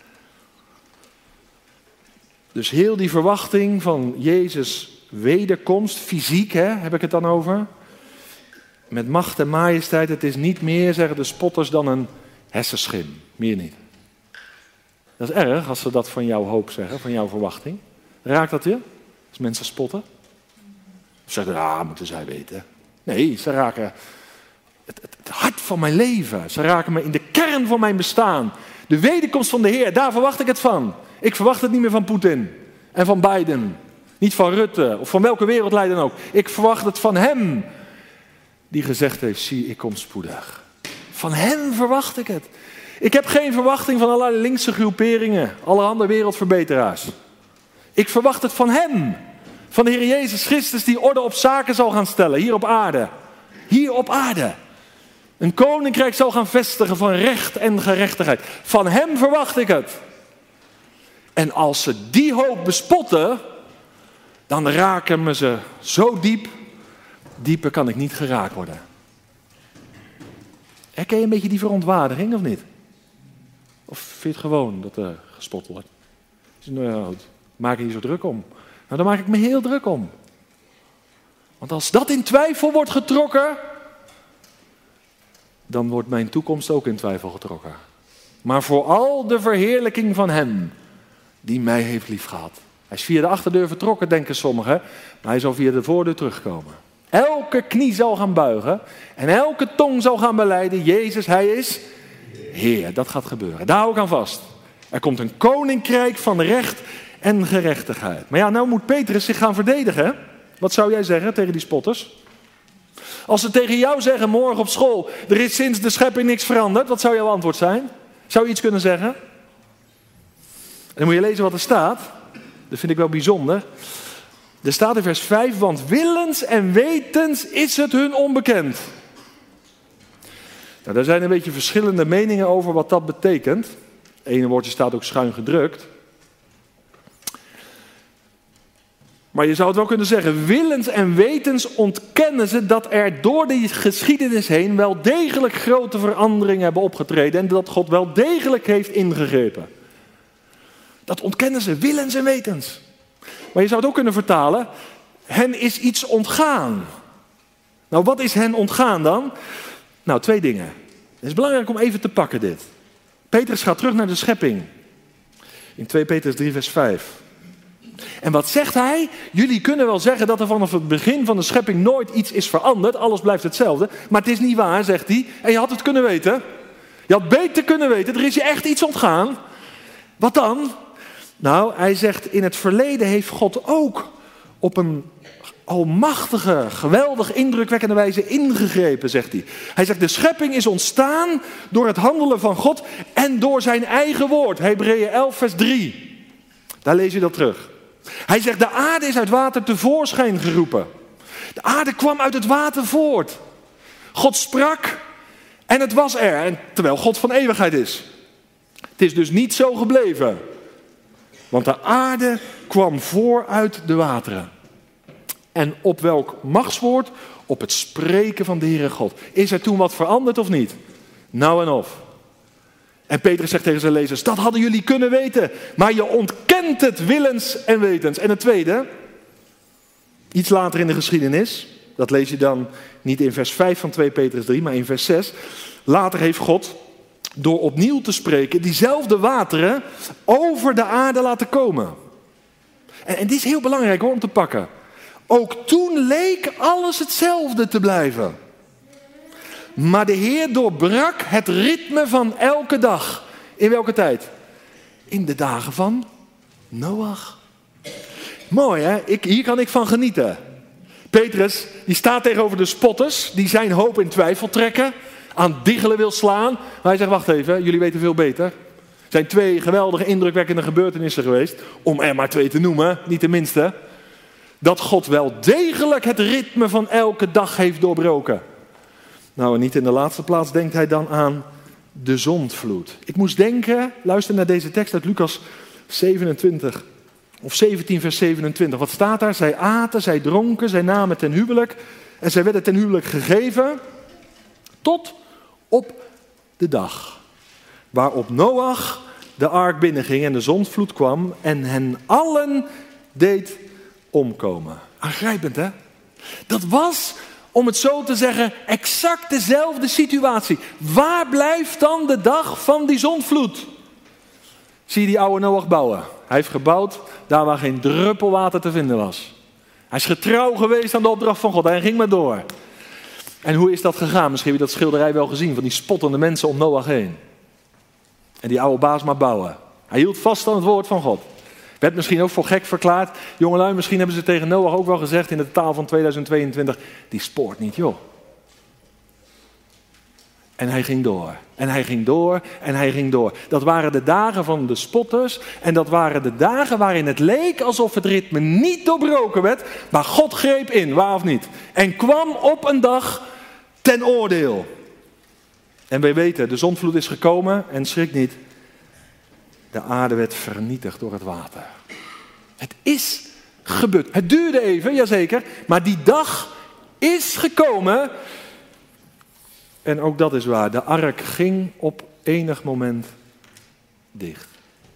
Dus heel die verwachting van Jezus' wederkomst, fysiek hè, heb ik het dan over. Met macht en majesteit, het is niet meer, zeggen de spotters, dan een hersenschim. Meer niet. Dat is erg als ze dat van jouw hoop zeggen, van jouw verwachting. Raakt dat je? Als mensen spotten? Of zeggen, ah, moeten zij weten. Nee, ze raken het, het, het hart van mijn leven. Ze raken me in de kern van mijn bestaan. De wederkomst van de Heer, daar verwacht ik het van. Ik verwacht het niet meer van Poetin en van Biden. Niet van Rutte of van welke wereldleider dan ook. Ik verwacht het van hem die gezegd heeft, zie, ik kom spoedig. Van hem verwacht ik het. Ik heb geen verwachting van allerlei linkse groeperingen, allerhande wereldverbeteraars. Ik verwacht het van hem. Van de Heer Jezus Christus die orde op zaken zal gaan stellen, hier op aarde. Hier op aarde. Een koninkrijk zal gaan vestigen van recht en gerechtigheid. Van hem verwacht ik het. En als ze die hoop bespotten, dan raken me ze zo diep. Dieper kan ik niet geraakt worden. Herken je een beetje die verontwaardiging of niet? Of vind je het gewoon dat er gespot wordt? Nou, maak je je zo druk om? Nou, dan maak ik me heel druk om. Want als dat in twijfel wordt getrokken, dan wordt mijn toekomst ook in twijfel getrokken. Maar vooral de verheerlijking van hem die mij heeft liefgehad. Hij is via de achterdeur vertrokken, denken sommigen, maar hij zal via de voordeur terugkomen. Elke knie zal gaan buigen en elke tong zal gaan belijden, Jezus, hij is Heer. Dat gaat gebeuren. Daar hou ik aan vast. Er komt een koninkrijk van recht en gerechtigheid. Maar ja, nou moet Petrus zich gaan verdedigen. Wat zou jij zeggen tegen die spotters? Als ze tegen jou zeggen morgen op school, er is sinds de schepping niks veranderd, wat zou jouw antwoord zijn? Zou je iets kunnen zeggen? En dan moet je lezen wat er staat. Dat vind ik wel bijzonder. Er staat in vers vijf, want willens en wetens is het hun onbekend. Nou, daar zijn een beetje verschillende meningen over wat dat betekent. Het ene woordje staat ook schuin gedrukt. Maar je zou het wel kunnen zeggen, willens en wetens ontkennen ze dat er door die geschiedenis heen wel degelijk grote veranderingen hebben opgetreden en dat God wel degelijk heeft ingegrepen. Dat ontkennen ze, willens en wetens. Maar je zou het ook kunnen vertalen, hen is iets ontgaan. Nou, wat is hen ontgaan dan? Nou, twee dingen. Het is belangrijk om even te pakken dit. Petrus gaat terug naar de schepping. In twee Petrus drie vers vijf. En wat zegt hij? Jullie kunnen wel zeggen dat er vanaf het begin van de schepping nooit iets is veranderd. Alles blijft hetzelfde. Maar het is niet waar, zegt hij. En je had het kunnen weten. Je had beter kunnen weten. Er is je echt iets ontgaan. Wat dan? Nou, hij zegt in het verleden heeft God ook op een almachtige, geweldig, indrukwekkende wijze ingegrepen, zegt hij. Hij zegt de schepping is ontstaan door het handelen van God en door zijn eigen woord. Hebreeën elf vers drie. Daar lees je dat terug. Hij zegt de aarde is uit water tevoorschijn geroepen. De aarde kwam uit het water voort. God sprak en het was er. En terwijl God van eeuwigheid is. Het is dus niet zo gebleven. Want de aarde kwam vooruit de wateren. En op welk machtswoord? Op het spreken van de Heere God. Is er toen wat veranderd of niet? Nou en of. En Petrus zegt tegen zijn lezers, dat hadden jullie kunnen weten. Maar je ontkent het willens en wetens. En het tweede, iets later in de geschiedenis. Dat lees je dan niet in vers vijf van twee Petrus drie, maar in vers zes. Later heeft God door opnieuw te spreken, diezelfde wateren over de aarde laten komen. En, en dit is heel belangrijk hoor, om te pakken. Ook toen leek alles hetzelfde te blijven. Maar de Heer doorbrak het ritme van elke dag. In welke tijd? In de dagen van Noach. Mooi hè, ik, hier kan ik van genieten. Petrus, die staat tegenover de spotters, die zijn hoop in twijfel trekken, aan diggelen wil slaan. Maar hij zegt, wacht even, jullie weten veel beter. Er zijn twee geweldige, indrukwekkende gebeurtenissen geweest, om er maar twee te noemen, niet de minste. Dat God wel degelijk het ritme van elke dag heeft doorbroken. Nou, en niet in de laatste plaats denkt hij dan aan de zondvloed. Ik moest denken, luister naar deze tekst uit Lucas zevenentwintig. Of zeventien vers zevenentwintig. Wat staat daar? Zij aten, zij dronken, zij namen ten huwelijk. En zij werden ten huwelijk gegeven. Tot op de dag waarop Noach de ark binnenging en de zondvloed kwam. En hen allen deed omkomen. Aangrijpend hè? Dat was, om het zo te zeggen, exact dezelfde situatie. Waar blijft dan de dag van die zondvloed? Zie je die oude Noach bouwen? Hij heeft gebouwd daar waar geen druppel water te vinden was. Hij is getrouw geweest aan de opdracht van God. Hij ging maar door. En hoe is dat gegaan? Misschien heb je dat schilderij wel gezien van die spottende mensen om Noach heen. En die oude baas maar bouwen. Hij hield vast aan het woord van God. Werd misschien ook voor gek verklaard. Jongelui, misschien hebben ze tegen Noach ook wel gezegd in de taal van tweeduizend tweeëntwintig. Die spoort niet joh. En hij ging door. En hij ging door. En hij ging door. Dat waren de dagen van de spotters. En dat waren de dagen waarin het leek alsof het ritme niet doorbroken werd. Maar God greep in, waar of niet. En kwam op een dag ten oordeel. En wij weten, de zondvloed is gekomen. En schrik niet. De aarde werd vernietigd door het water. Het is gebeurd. Het duurde even, jazeker. Maar die dag is gekomen. En ook dat is waar. De ark ging op enig moment dicht.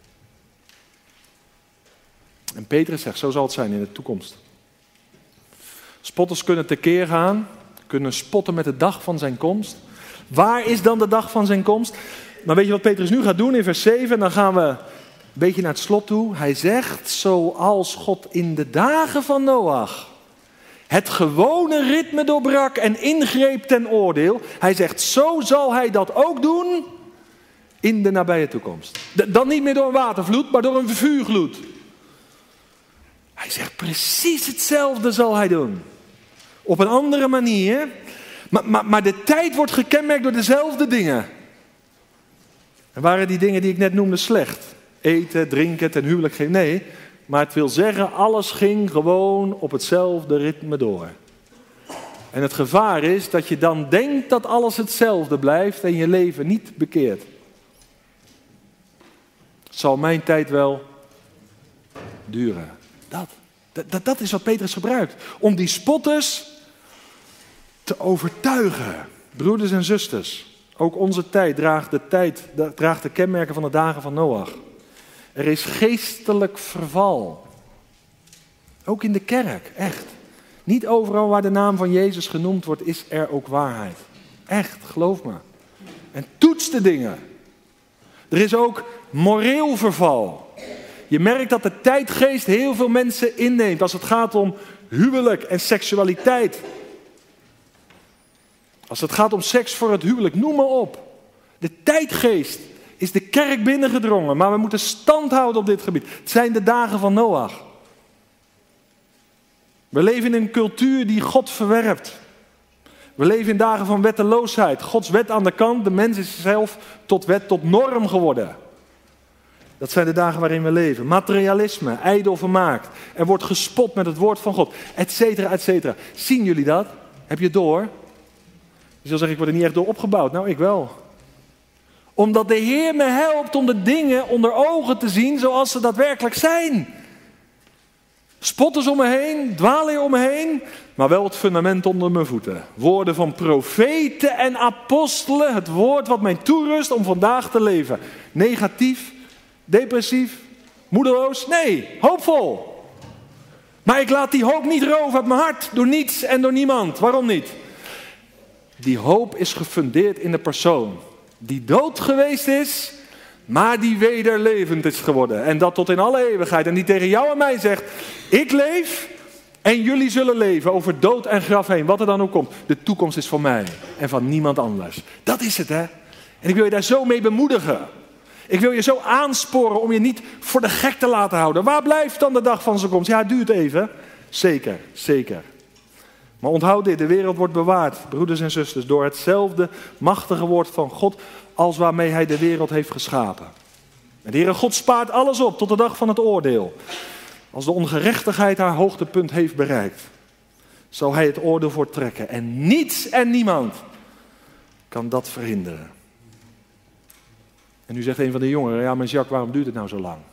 En Petrus zegt, zo zal het zijn in de toekomst. Spotters kunnen tekeer gaan. Kunnen spotten met de dag van zijn komst. Waar is dan de dag van zijn komst? Maar weet je wat Petrus nu gaat doen in vers zeven? Dan gaan we een beetje naar het slot toe. Hij zegt, zoals God in de dagen van Noach het gewone ritme doorbrak en ingreep ten oordeel. Hij zegt, zo zal hij dat ook doen in de nabije toekomst. Dan niet meer door een watervloed, maar door een vuurgloed. Hij zegt, precies hetzelfde zal hij doen. Op een andere manier. Maar, maar, maar de tijd wordt gekenmerkt door dezelfde dingen. En waren die dingen die ik net noemde slecht? Eten, drinken, ten huwelijk geven? Nee. Maar het wil zeggen, alles ging gewoon op hetzelfde ritme door. En het gevaar is dat je dan denkt dat alles hetzelfde blijft en je leven niet bekeert. Het zal mijn tijd wel duren. Dat, dat, dat is wat Petrus gebruikt. Om die spotters te overtuigen. Broeders en zusters, ook onze tijd draagt de, tijd, draagt de kenmerken van de dagen van Noach. Er is geestelijk verval. Ook in de kerk, echt. Niet overal waar de naam van Jezus genoemd wordt, is er ook waarheid. Echt, geloof me. En toets de dingen. Er is ook moreel verval. Je merkt dat de tijdgeest heel veel mensen inneemt als het gaat om huwelijk en seksualiteit. Als het gaat om seks voor het huwelijk, noem maar op. De tijdgeest is de kerk binnengedrongen, maar we moeten stand houden op dit gebied. Het zijn de dagen van Noach. We leven in een cultuur die God verwerpt. We leven in dagen van wetteloosheid. Gods wet aan de kant, de mens is zelf tot wet, tot norm geworden. Dat zijn de dagen waarin we leven. Materialisme, ijdel vermaak. Er wordt gespot met het woord van God, et cetera, et cetera. Zien jullie dat? Heb je het door? Je zal zeggen, ik word er niet echt door opgebouwd. Nou, ik wel. Omdat de Heer me helpt om de dingen onder ogen te zien zoals ze daadwerkelijk zijn. Spotters om me heen, dwalen om me heen, maar wel het fundament onder mijn voeten. Woorden van profeten en apostelen, het woord wat mij toerust om vandaag te leven. Negatief, depressief, moedeloos? Nee, hoopvol. Maar ik laat die hoop niet roven uit mijn hart, door niets en door niemand. Waarom niet? Die hoop is gefundeerd in de persoon Die dood geweest is, maar die wederlevend is geworden. En dat tot in alle eeuwigheid. En die tegen jou en mij zegt, ik leef en jullie zullen leven over dood en graf heen. Wat er dan ook komt. De toekomst is van mij en van niemand anders. Dat is het, hè. En ik wil je daar zo mee bemoedigen. Ik wil je zo aansporen om je niet voor de gek te laten houden. Waar blijft dan de dag van zijn komst? Ja, het duurt even. Zeker, zeker. Maar onthoud dit, de wereld wordt bewaard, broeders en zusters, door hetzelfde machtige woord van God als waarmee hij de wereld heeft geschapen. En de Heere God spaart alles op tot de dag van het oordeel. Als de ongerechtigheid haar hoogtepunt heeft bereikt, zal hij het oordeel voortrekken. En niets en niemand kan dat verhinderen. En nu zegt een van de jongeren, ja maar Jacques, waarom duurt het nou zo lang?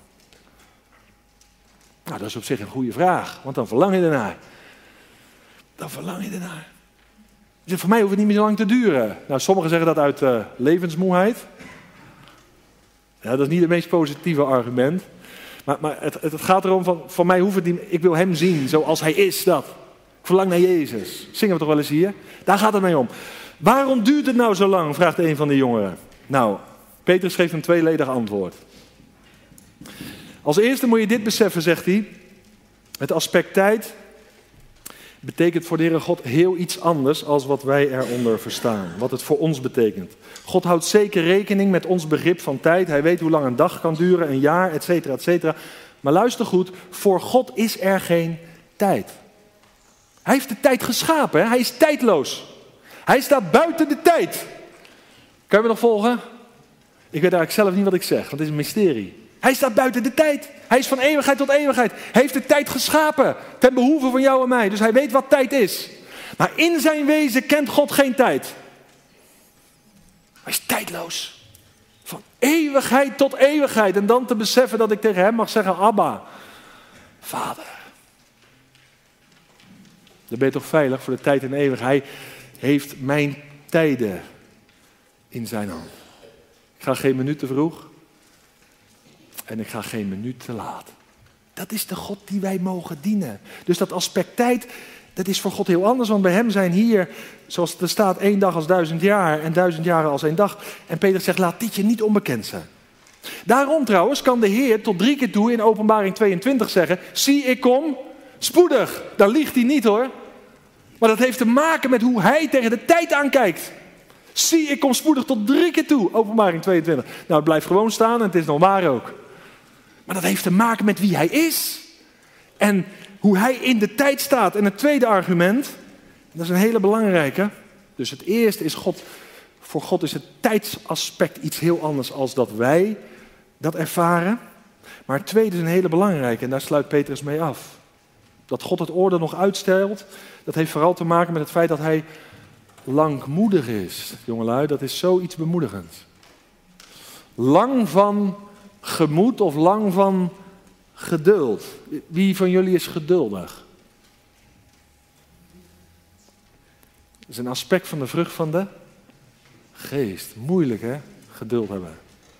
Nou, dat is op zich een goede vraag, want dan verlang je ernaar. Dan verlang je ernaar. Je zegt, voor mij hoeft het niet meer zo lang te duren. Nou, sommigen zeggen dat uit uh, levensmoeheid. Ja, dat is niet het meest positieve argument. Maar, maar het, het gaat erom, van, voor mij hoeft het niet, ik wil hem zien zoals hij is, dat. Ik verlang naar Jezus. Zingen we toch wel eens hier? Daar gaat het mee om. Waarom duurt het nou zo lang, vraagt een van de jongeren. Nou, Petrus geeft een tweeledig antwoord. Als eerste moet je dit beseffen, zegt hij. Het aspect tijd betekent voor de Heere God heel iets anders als wat wij eronder verstaan. Wat het voor ons betekent. God houdt zeker rekening met ons begrip van tijd. Hij weet hoe lang een dag kan duren, een jaar, et cetera, et cetera. Maar luister goed, voor God is er geen tijd. Hij heeft de tijd geschapen, hè? Hij is tijdloos. Hij staat buiten de tijd. Kan je me nog volgen? Ik weet eigenlijk zelf niet wat ik zeg, want het is een mysterie. Hij staat buiten de tijd. Hij is van eeuwigheid tot eeuwigheid. Hij heeft de tijd geschapen ten behoeve van jou en mij. Dus hij weet wat tijd is. Maar in zijn wezen kent God geen tijd. Hij is tijdloos. Van eeuwigheid tot eeuwigheid. En dan te beseffen dat ik tegen hem mag zeggen, Abba, Vader. Dan ben je toch veilig voor de tijd en eeuwigheid. Hij heeft mijn tijden in zijn hand. Ik ga geen minuut te vroeg. En ik ga geen minuut te laat. Dat is de God die wij mogen dienen. Dus dat aspect tijd, dat is voor God heel anders. Want bij hem zijn hier, zoals er staat, één dag als duizend jaar en duizend jaren als één dag. En Petrus zegt, laat dit je niet onbekend zijn. Daarom trouwens kan de Heer tot drie keer toe in Openbaring tweeëntwintig zeggen, zie ik kom spoedig. Daar liegt hij niet hoor. Maar dat heeft te maken met hoe hij tegen de tijd aankijkt. Zie ik kom spoedig tot drie keer toe. Openbaring tweeëntwintig. Nou, het blijft gewoon staan en het is nog waar ook. Maar dat heeft te maken met wie hij is. En hoe hij in de tijd staat. En het tweede argument, dat is een hele belangrijke. Dus het eerste is God, voor God is het tijdsaspect iets heel anders als dat wij dat ervaren. Maar het tweede is een hele belangrijke en daar sluit Petrus mee af. Dat God het oordeel nog uitstelt, dat heeft vooral te maken met het feit dat hij langmoedig is. Jongelui, dat is zoiets bemoedigends. Lang van gemoed of lang van geduld. Wie van jullie is geduldig? Dat is een aspect van de vrucht van de geest. Moeilijk hè, geduld hebben.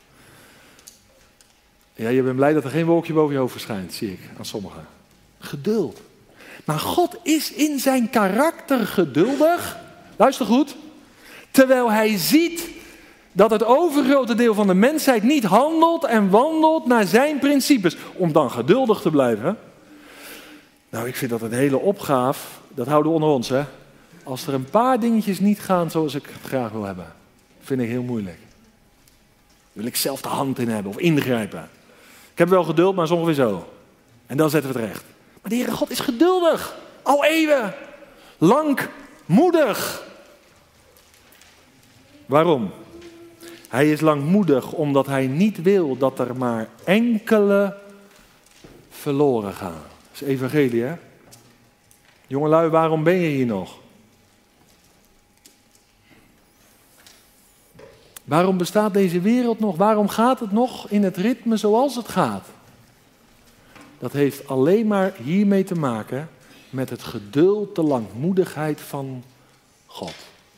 Ja, je bent blij dat er geen wolkje boven je hoofd verschijnt, zie ik aan sommigen. Geduld. Maar God is in zijn karakter geduldig. Luister goed. Terwijl hij ziet dat het overgrote deel van de mensheid niet handelt en wandelt naar zijn principes. Om dan geduldig te blijven. Nou, ik vind dat een hele opgave. Dat houden we onder ons, hè. Als er een paar dingetjes niet gaan zoals ik het graag wil hebben. Vind ik heel moeilijk. Wil ik zelf de hand in hebben of ingrijpen. Ik heb wel geduld, maar soms ongeveer zo. En dan zetten we het recht. Maar de Heere God is geduldig. Al eeuwen. Langmoedig. Waarom? Hij is langmoedig omdat hij niet wil dat er maar enkele verloren gaan. Dat is evangelie, hè? Jongelui, waarom ben je hier nog? Waarom bestaat deze wereld nog? Waarom gaat het nog in het ritme zoals het gaat? Dat heeft alleen maar hiermee te maken met het geduld, de langmoedigheid van God.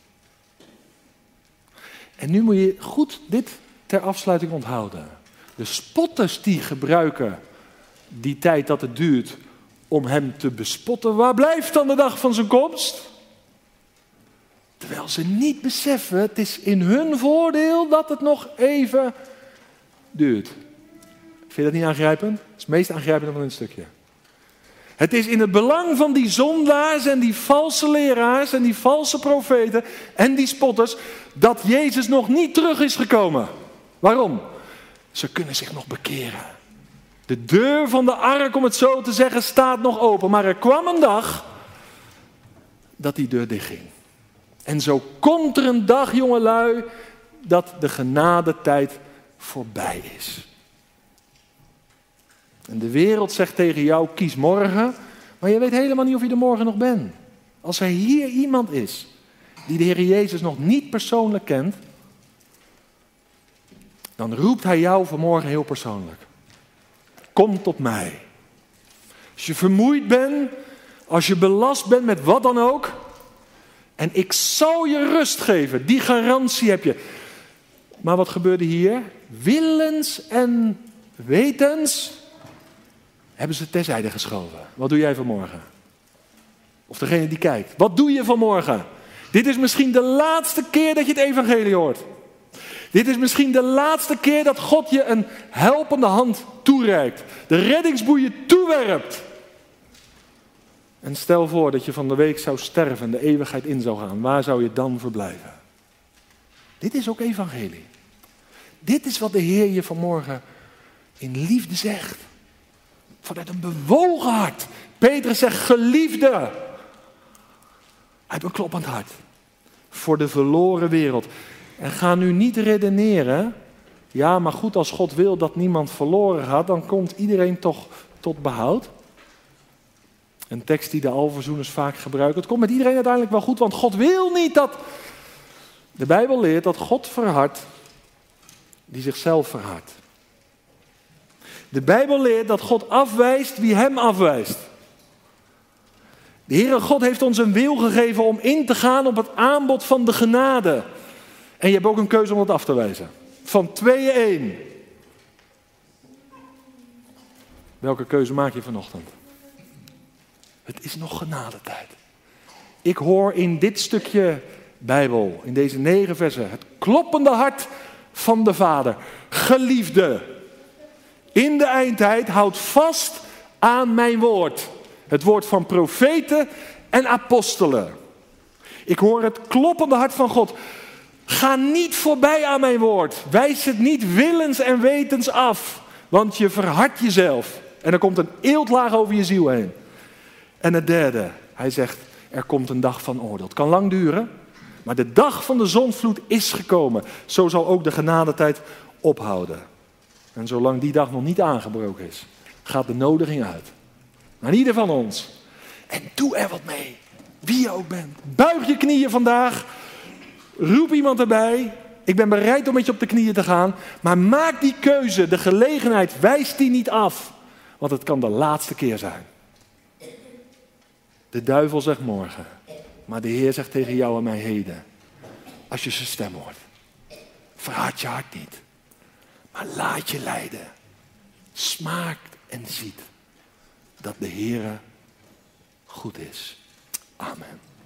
En nu moet je goed dit ter afsluiting onthouden. De spotters die gebruiken die tijd dat het duurt om hem te bespotten. Waar blijft dan de dag van zijn komst? De Terwijl ze niet beseffen, het is in hun voordeel dat het nog even duurt. Vind je dat niet aangrijpend? Dat is het meest aangrijpende van een stukje. Het is in het belang van die zondaars en die valse leraars en die valse profeten en die spotters dat Jezus nog niet terug is gekomen. Waarom? Ze kunnen zich nog bekeren. De deur van de ark, om het zo te zeggen, staat nog open. Maar er kwam een dag dat die deur dichtging. En zo komt er een dag, jongelui, dat de genadetijd voorbij is. En de wereld zegt tegen jou, kies morgen. Maar je weet helemaal niet of je er morgen nog bent. Als er hier iemand is die de Heer Jezus nog niet persoonlijk kent, dan roept hij jou vanmorgen heel persoonlijk. Kom tot mij. Als je vermoeid bent, als je belast bent met wat dan ook, en ik zal je rust geven, die garantie heb je. Maar wat gebeurde hier? Willens en wetens hebben ze terzijde geschoven. Wat doe jij vanmorgen? Of degene die kijkt. Wat doe je vanmorgen? Dit is misschien de laatste keer dat je het evangelie hoort. Dit is misschien de laatste keer dat God je een helpende hand toereikt. De reddingsboeien toewerpt. En stel voor dat je van de week zou sterven en de eeuwigheid in zou gaan. Waar zou je dan verblijven? Dit is ook evangelie. Dit is wat de Heer je vanmorgen in liefde zegt. Vanuit een bewogen hart. Petrus zegt geliefde. Uit een kloppend hart. Voor de verloren wereld. En ga nu niet redeneren. Ja, maar goed, als God wil dat niemand verloren gaat, dan komt iedereen toch tot behoud. Een tekst die de alverzoeners vaak gebruiken. Het komt met iedereen uiteindelijk wel goed, want God wil niet dat... De Bijbel leert dat God verhardt die zichzelf verhardt. De Bijbel leert dat God afwijst wie hem afwijst. De Heere God heeft ons een wil gegeven om in te gaan op het aanbod van de genade. En je hebt ook een keuze om het af te wijzen. Van tweeën één. Welke keuze maak je vanochtend? Het is nog genadetijd. Ik hoor in dit stukje Bijbel, in deze negen versen, het kloppende hart van de Vader. Geliefde, in de eindtijd houd vast aan mijn woord. Het woord van profeten en apostelen. Ik hoor het kloppende hart van God. Ga niet voorbij aan mijn woord. Wijs het niet willens en wetens af. Want je verhardt jezelf. En er komt een eeltlaag over je ziel heen. En het derde, hij zegt, er komt een dag van oordeel. Het kan lang duren, maar de dag van de zondvloed is gekomen. Zo zal ook de genadetijd ophouden. En zolang die dag nog niet aangebroken is, gaat de nodiging uit. Naar ieder van ons. En doe er wat mee. Wie je ook bent. Buig je knieën vandaag. Roep iemand erbij. Ik ben bereid om met je op de knieën te gaan. Maar maak die keuze, de gelegenheid, wijs die niet af. Want het kan de laatste keer zijn. De duivel zegt morgen. Maar de Heer zegt tegen jou en mij heden. Als je zijn stem hoort. Verhard je hart niet. Maar laat je leiden. Smaakt en ziet dat de Heere goed is. Amen.